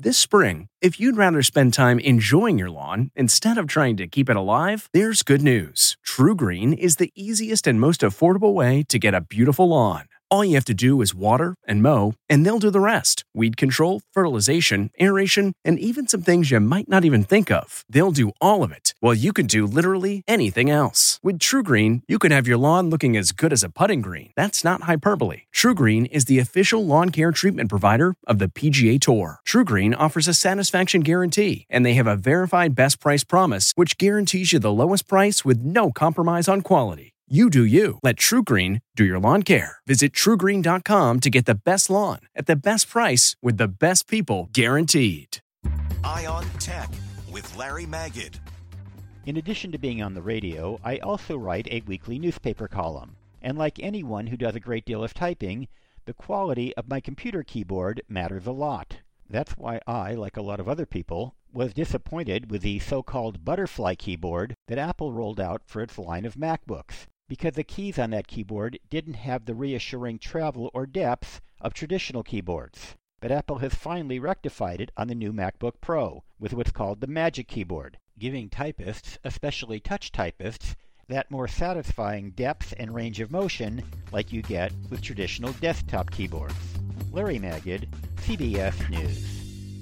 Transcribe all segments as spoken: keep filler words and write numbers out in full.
This spring, if you'd rather spend time enjoying your lawn instead of trying to keep it alive, there's good news. TruGreen is the easiest and most affordable way to get a beautiful lawn. All you have to do is water and mow, and they'll do the rest. Weed control, fertilization, aeration, and even some things you might not even think of. They'll do all of it, while you can do literally anything else. With TruGreen, you can have your lawn looking as good as a putting green. That's not hyperbole. TruGreen is the official lawn care treatment provider of the P G A Tour. TruGreen offers a satisfaction guarantee, and they have a verified best price promise, which guarantees you the lowest price with no compromise on quality. You do you. Let TruGreen do your lawn care. Visit True Green dot com to get the best lawn at the best price with the best people guaranteed. Eye on Tech with Larry Magid. In addition to being on the radio, I also write a weekly newspaper column. And like anyone who does a great deal of typing, the quality of my computer keyboard matters a lot. That's why I, like a lot of other people, was disappointed with the so-called butterfly keyboard that Apple rolled out for its line of MacBooks, because the keys on that keyboard didn't have the reassuring travel or depth of traditional keyboards. But Apple has finally rectified it on the new MacBook Pro with what's called the Magic Keyboard, giving typists, especially touch typists, that more satisfying depth and range of motion like you get with traditional desktop keyboards. Larry Magid, C B S News.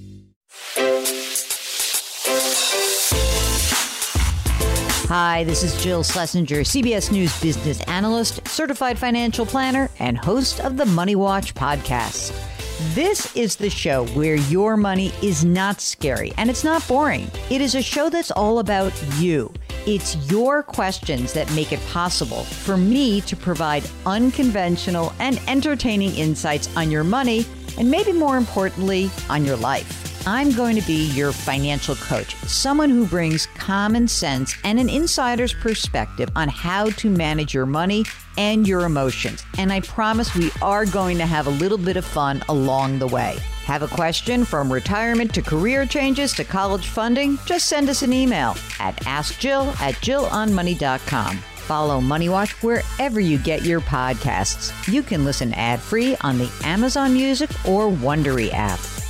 Hi, this is Jill Schlesinger, C B S News business analyst, certified financial planner, and host of the Money Watch podcast. This is the show where your money is not scary and it's not boring. It is a show that's all about you. It's your questions that make it possible for me to provide unconventional and entertaining insights on your money, and maybe more importantly, on your life. I'm going to be your financial coach, someone who brings common sense and an insider's perspective on how to manage your money and your emotions. And I promise we are going to have a little bit of fun along the way. Have a question from retirement to career changes to college funding? Just send us an email at ask jill at jill on money dot com. Follow Money Watch wherever you get your podcasts. You can listen ad-free on the Amazon Music or Wondery app.